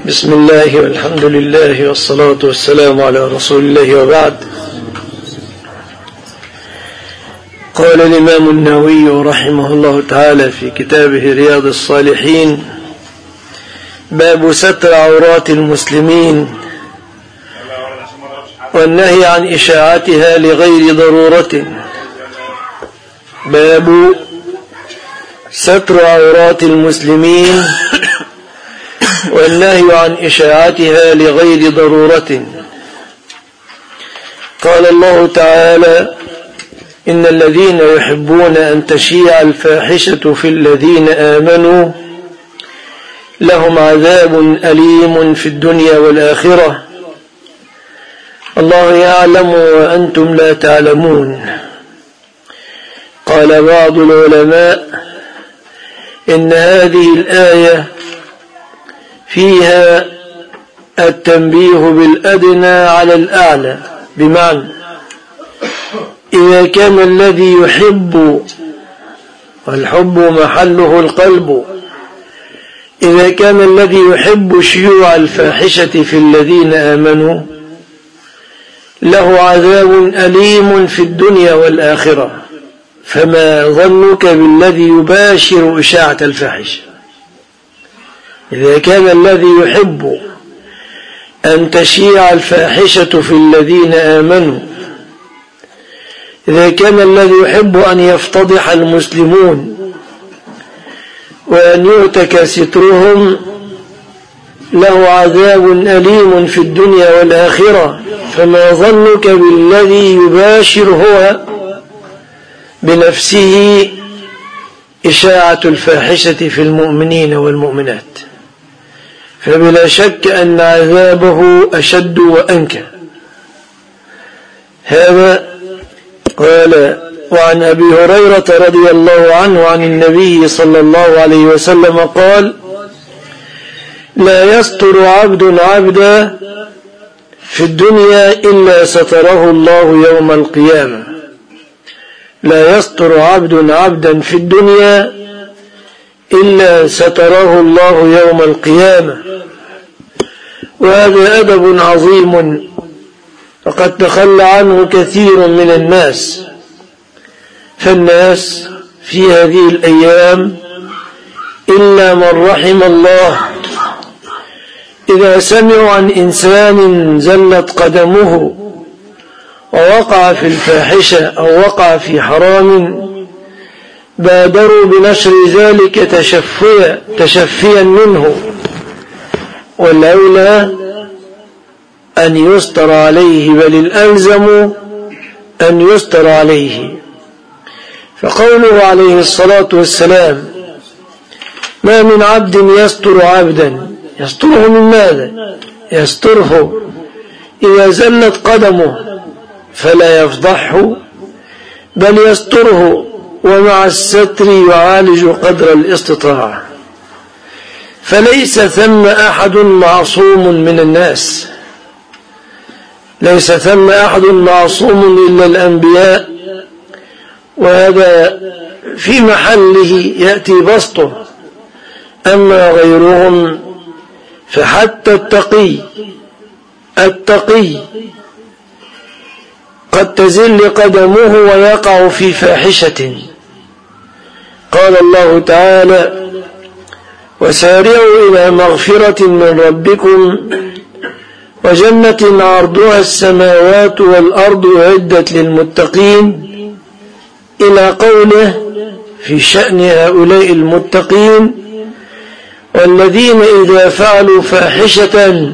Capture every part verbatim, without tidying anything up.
بسم الله والحمد لله والصلاة والسلام على رسول الله وبعد. قال الإمام النووي رحمه الله تعالى في كتابه رياض الصالحين: باب ستر عورات المسلمين والنهي عن إشاعتها لغير ضرورة. باب ستر عورات المسلمين والنهي عن إشاعتها لغير ضرورة. قال الله تعالى: إن الذين يحبون أن تشيع الفاحشة في الذين آمنوا لهم عذاب أليم في الدنيا والآخرة، الله يعلم وأنتم لا تعلمون. قال بعض العلماء: إن هذه الآية فيها التنبيه بالأدنى على الأعلى، بمعنى إذا كان الذي يحب، والحب محله القلب، إذا كان الذي يحب شيوع الفاحشة في الذين آمنوا له عذاب أليم في الدنيا والآخرة، فما ظنك بالذي يباشر إشاعة الفاحشة؟ إذا كان الذي يحب أن تشيع الفاحشة في الذين آمنوا، إذا كان الذي يحب أن يفتضح المسلمون وأن يؤتك سترهم له عذاب أليم في الدنيا والآخرة، فما ظنك بالذي يباشر هو بنفسه إشاعة الفاحشة في المؤمنين والمؤمنات؟ فبلا شك أن عذابه أشد وأنكى. هذا قال: وعن أبي هريرة رضي الله عنه عن النبي صلى الله عليه وسلم قال: لا يستر عبد عبدا في الدنيا إلا ستره الله يوم القيامة. لا يستر عبد عبدا في الدنيا إلا ستره الله يوم القيامة. وهذا أدب عظيم وقد تخلى عنه كثير من الناس، فالناس في هذه الأيام إلا من رحم الله إذا سمعوا عن إنسان زلت قدمه ووقع في الفاحشة أو وقع في حرام بادروا بنشر ذلك تشفيا تشفيا منه، والأولى أن يستر عليه، بل الألزم أن يستر عليه. فقوله عليه الصلاة والسلام: ما من عبد يستر عبدا، يستره من ماذا؟ يستره إذا زلت قدمه فلا يفضحه، بل يستره، ومع الستر يعالج قدر الاستطاعة. فليس ثم أحد معصوم من الناس، ليس ثم أحد معصوم إلا الأنبياء، وهذا في محله يأتي بسطه. أما غيرهم فحتى التقي التقي قد تزل قدمه ويقع في فاحشة. قال الله تعالى: وسارعوا إلى مغفرة من ربكم وجنة عرضها السماوات والأرض أعدت للمتقين، إلى قوله في شأن هؤلاء المتقين: والذين إذا فعلوا فاحشة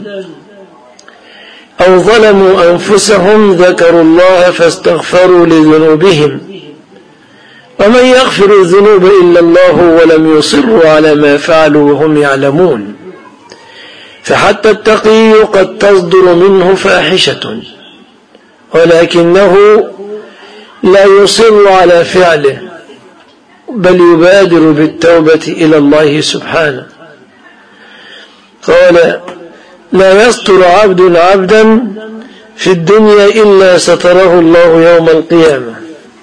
أو ظلموا أنفسهم ذكروا الله فاستغفروا لذنوبهم ومن يغفر الذنوب إلا الله ولم يصروا على ما فعلوا وهم يعلمون. فحتى التقي قد تصدر منه فاحشة ولكنه لا يصر على فعله، بل يبادر بالتوبة إلى الله سبحانه. قال: لا يستر عبد عبدا في الدنيا إلا ستره الله يوم القيامة.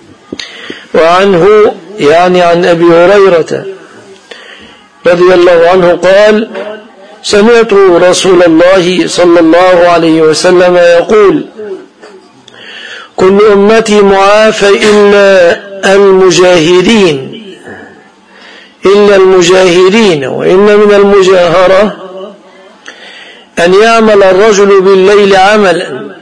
وعنه يعني عن أبي هريرة رضي الله عنه قال: سمعت رسول الله صلى الله عليه وسلم يقول: كل أمتي معافى إلا المجاهرين إلا المجاهرين وإن من المجاهرة أن يعمل الرجل بالليل عملا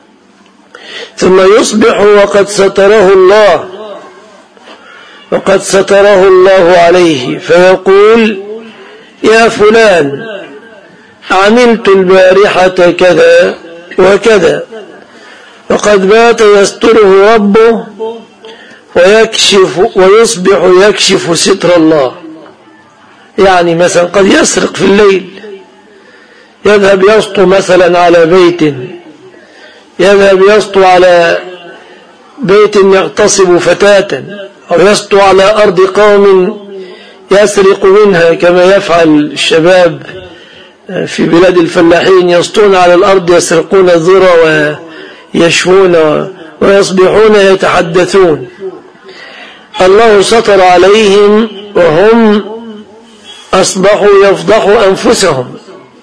ثم يصبح وقد ستره الله وقد ستره الله عليه فيقول: يا فلان، عملت البارحة كذا وكذا، وقد بات يستره ربه ويكشف ويصبح يكشف ستر الله. يعني مثلا قد يسرق في الليل، يذهب يسطو مثلا على بيت، يذهب يسطو على بيت يغتصب فتاة، أو يسطو على أرض قوم يسرق منها كما يفعل الشباب في بلاد الفلاحين، يسطون على الأرض يسرقون الذرة ويشفون ويصبحون يتحدثون. الله ستر عليهم وهم أصبحوا يفضحوا أنفسهم،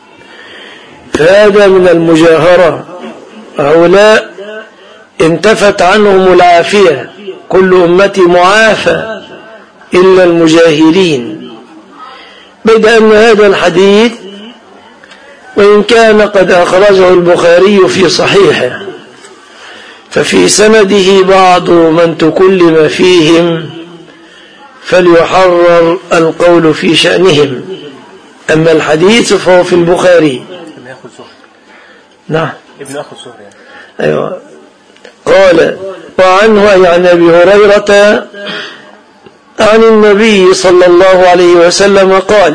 فهذا من المجاهرة. هؤلاء انتفت عنهم العافية، كل أمتي معافى إلا المجاهرين. بيد أن هذا الحديث وإن كان قد أخرجه البخاري في صحيحه، ففي سنده بعض من تكلم فيهم فليحرر القول في شأنهم، أما الحديث فهو في البخاري. نعم، ابن أخو الزهري. أيوة. قال: وعنه أي عن أبي هريرة عن النبي صلى الله عليه وسلم قال: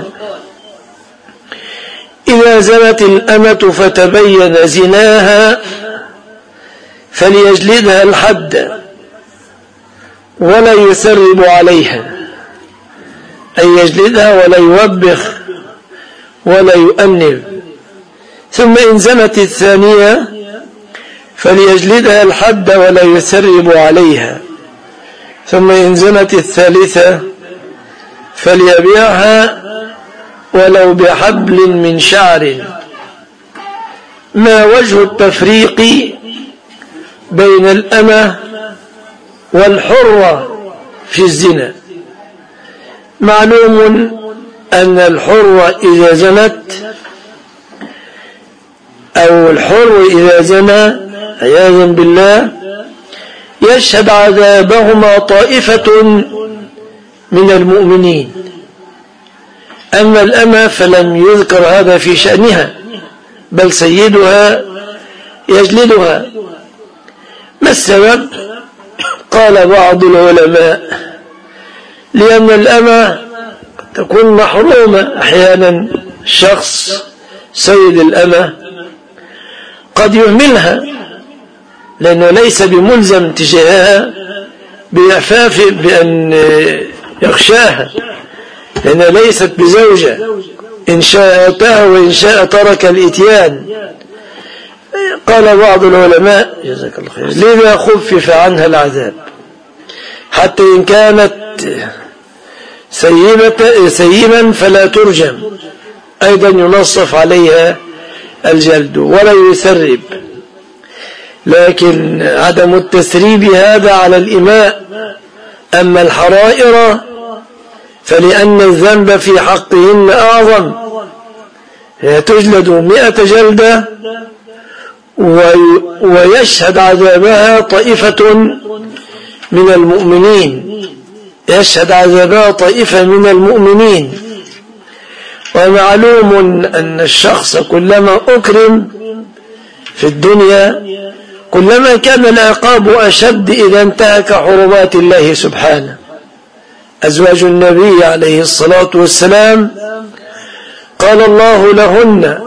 إذا زنت الأمة فتبين زناها فليجلدها الحد ولا يثرب عليها، أي يجلدها ولا يوبخ ولا يؤنب. ثم إن زنت الثانية فليجلدها الحد ولا يثرب عليها. ثم إن زنت الثالثة فليبيعها ولو بحبل من شعر. ما وجه التفريق بين الأمة والحرة في الزنا؟ معلوم أن الحرة إذا زنت أو الحر إذا زنى عياذا بالله يشهد عذابهما طائفة من المؤمنين. أما الأمة فلم يذكر هذا في شأنها، بل سيدها يجلدها. ما السبب؟ قال بعض العلماء: لأن الأمة تكون محرومة أحيانا، الشخص سيد الأمة قد يهملها لأنه ليس بملزم تجاهها بإعفاف بأن يخشاها، لأنها ليست بزوجة، إن شاء أتاها وإن شاء ترك الإتيان. قال بعض العلماء جزاك الله خير: لذا خفف عنها العذاب، حتى إن كانت سيبة سيبا فلا ترجم، أيضا ينصف عليها الجلد ولا يثرب. لكن عدم التثريب هذا على الإماء. أما الحرائر فلأن الذنب في حقهن أعظم، هي تجلد مئة جلدة ويشهد عذابها طائفة من المؤمنين، يشهد عذابها طائفة من المؤمنين. ومعلوم أن الشخص كلما أكرم في الدنيا كلما كان العقاب أشد إذا انتهك حرمات الله سبحانه. أزواج النبي عليه الصلاة والسلام قال الله لهن: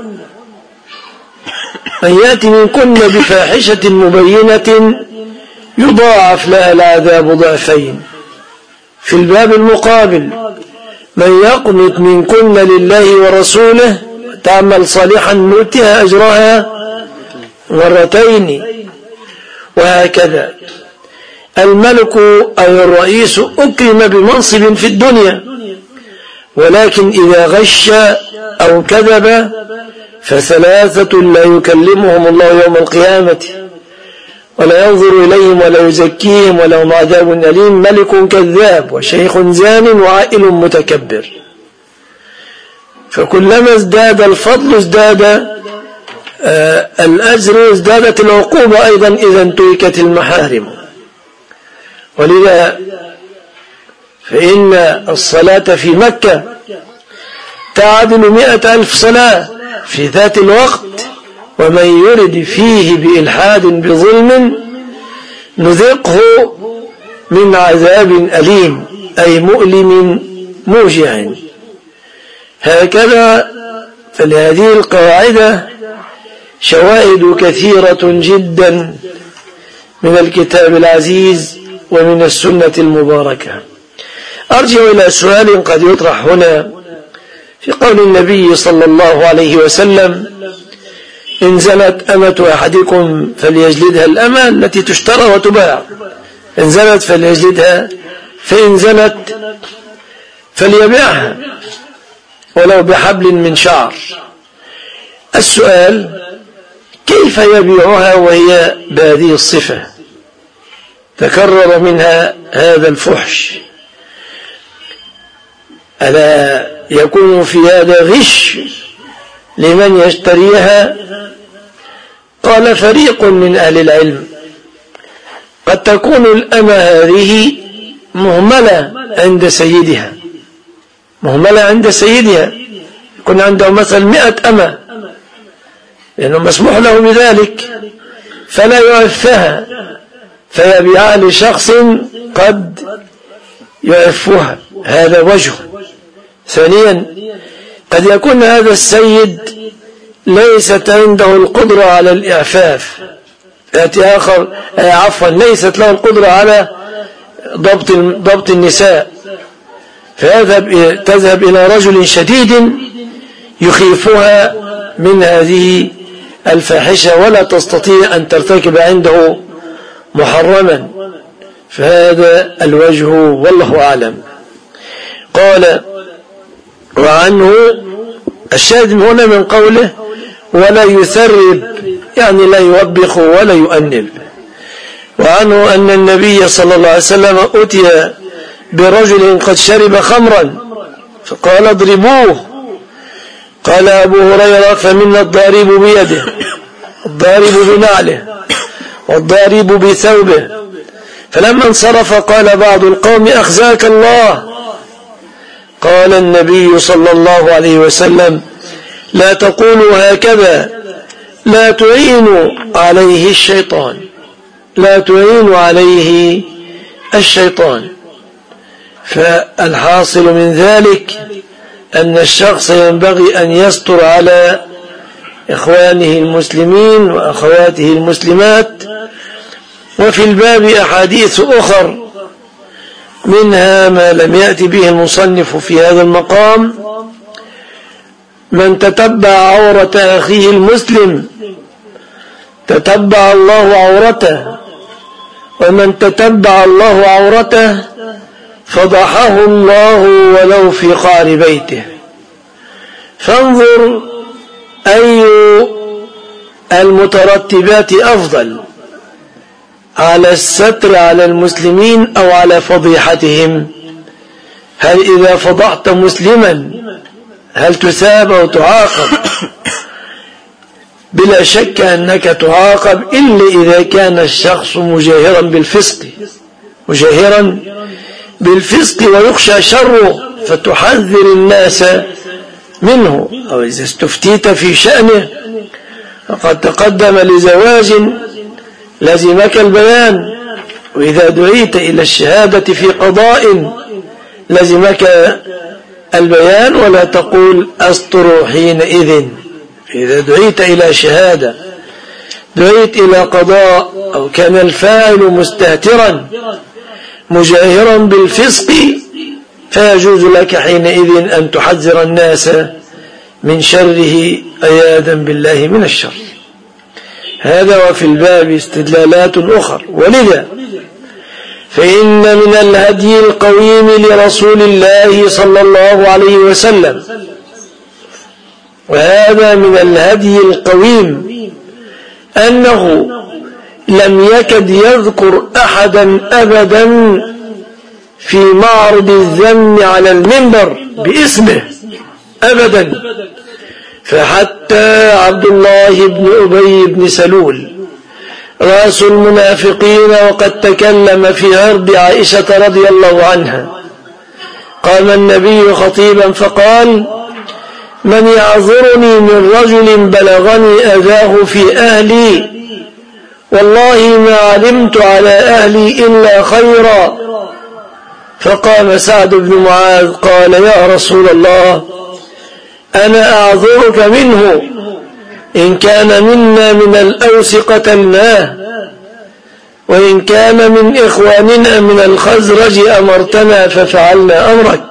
من يأتي منكن بفاحشة مبينة يضاعف لها العذاب ضعفين. في الباب المقابل: من يقنط منكن لله ورسوله تعمل صالحا نؤتها أجرها مرتين. وهكذا الملك أو الرئيس أكرم بمنصب في الدنيا، ولكن إذا غش أو كذب فثلاثة لا يكلمهم الله يوم القيامة ولا ينظر إليهم ولا يزكيهم ولهم عذاب أليم، ملك كذاب وشيخ زان وعائل متكبر. فكلما ازداد الفضل ازداد آه الأجر، ازدادت العقوبة أيضا إذا انتهكت المحارم. ولذا فإن الصلاة في مكة تعادل مئة ألف صلاة في ذات الوقت، ومن يرد فيه بإلحاد بظلم نذقه من عذاب أليم، أي مؤلم موجع. هكذا فلهذه القاعدة شواهد كثيرة جدا من الكتاب العزيز ومن السنة المباركة. أرجع إلى سؤال قد يطرح هنا في قول النبي صلى الله عليه وسلم: إن زنت أمة أحدكم فليجلدها الأمة التي تشترى وتباع، إن زنت فليجلدها، فإن زنت فليبيعها ولو بحبل من شعر. السؤال: كيف يبيعها وهي بهذه الصفة؟ تكرر منها هذا الفحش، ألا يكون في هذا غش لمن يشتريها؟ قال فريق من أهل العلم: قد تكون الأمة هذه مهملة عند سيدها، مهملة عند سيدها، يكون عنده مثلا مئة أمة لأنه مسموح له بذلك، فلا يعفها فيبيعها لشخص قد يعفها، هذا وجه. ثانيا، قد يكون هذا السيد ليست عنده القدرة على الإعفاف، يأتي آخر عفوا ليست له القدرة على ضبط ضبط النساء، فيذهب تذهب إلى رجل شديد يخيفها من هذه الفاحشة ولا تستطيع أن ترتكب عنده محرما، فهذا الوجه والله أعلم. قال: وعنه الشاهد هنا من قوله: ولا يثرب، يعني لا يوبخ ولا يؤنب. وعنه أن النبي صلى الله عليه وسلم أتي برجل قد شرب خمرا فقال: اضربوه. قال أبو هريرة: فمنا الضارب بيده، الضارب بنعله، والضارب بثوبه. فلما انصرف قال بعض القوم: أخزاك الله. قال النبي صلى الله عليه وسلم: لا تقولوا هكذا، لا تعينوا عليه الشيطان، لا تعينوا عليه الشيطان. فالحاصل من ذلك أن الشخص ينبغي أن يستر على إخوانه المسلمين وأخواته المسلمات. وفي الباب أحاديث أخر، منها ما لم يأتي به المصنف في هذا المقام: من تتبع عورة أخيه المسلم تتبع الله عورته، ومن تتبع الله عورته فضحه الله ولو في قعر بيته. فانظر أي المترتبات أفضل، على الستر على المسلمين أو على فضيحتهم؟ هل إذا فضحت مسلما هل تثاب أو تعاقب؟ بلا شك أنك تعاقب، إلا إذا كان الشخص مجاهرا بالفسق، مجاهرا بالفسق ويخشى شره فتحذر الناس منه. أو إذا استفتيت في شأنه فقد تقدم لزواج لزمك البيان، وإذا دعيت إلى الشهادة في قضاء لزمك البيان، ولا تقول أسطر حينئذ. إذا دعيت إلى شهادة، دعيت إلى قضاء، أو كان الفاعل مستهترا مجاهرا بالفسق، فيجوز لك حينئذ أن تحذر الناس من شره عياذا بالله من الشر. هذا. وفي الباب استدلالات أخرى. ولذا فإن من الهدي القويم لرسول الله صلى الله عليه وسلم، وهذا من الهدي القويم، أنه لم يكد يذكر أحدا أبدا في معرض الذم على المنبر باسمه أبدا، فحتى عبد الله بن أبي بن سلول رأس المنافقين وقد تكلم في عرض عائشة رضي الله عنها، قام النبي خطيبا فقال: من يعذرني من رجل بلغني أذاه في أهلي، والله ما علمت على أهلي إلا خيرا. فقام سعد بن معاذ قال: يا رسول الله، أنا أعذرك منه، إن كان منا من الأوس قتلناه، وإن كان من إخواننا من الخزرج أمرتنا ففعلنا أمرك.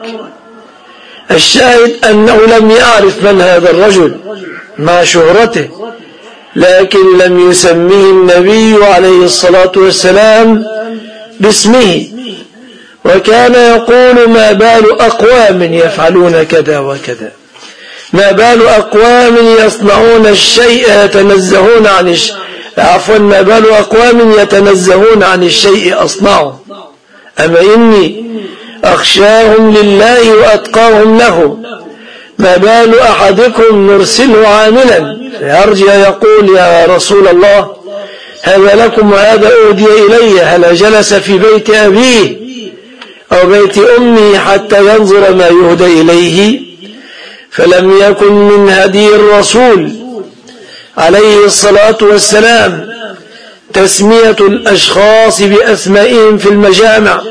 الشاهد أنه لم يعرف من هذا الرجل مع شهرته، لكن لم يسميه النبي عليه الصلاة والسلام باسمه، وكان يقول: ما بال أقوام يفعلون كذا وكذا، ما بال أقوام يصنعون الشيء يتنزهون عن الشيء عفوا ما بال أقوام يتنزهون عن الشيء أصنعه، أما إني أخشاهم لله وأتقاهم له. ما بال أحدكم نرسله عاملا فيرجع يقول: يا رسول الله، هذا لكم وهذا أهدي إلي، هل جلس في بيت أبيه أو بيت أمه حتى ينظر ما يهدى إليه؟ فلم يكن من هدي الرسول عليه الصلاة والسلام تسمية الأشخاص بأسمائهم في المجامع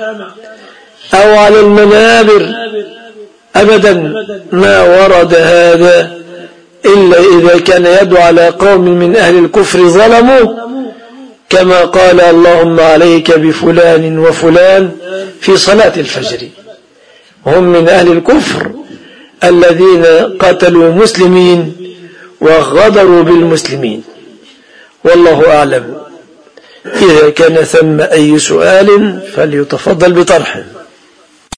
أو على المنابر أبدا، ما ورد هذا إلا إذا كان يدعو على قوم من أهل الكفر ظلموا، كما قال: اللهم عليك بفلان وفلان في صلاة الفجر، هم من أهل الكفر الذين قتلوا مسلمين وغدروا بالمسلمين. والله أعلم. إذا كان ثم أي سؤال فليتفضل بطرحه.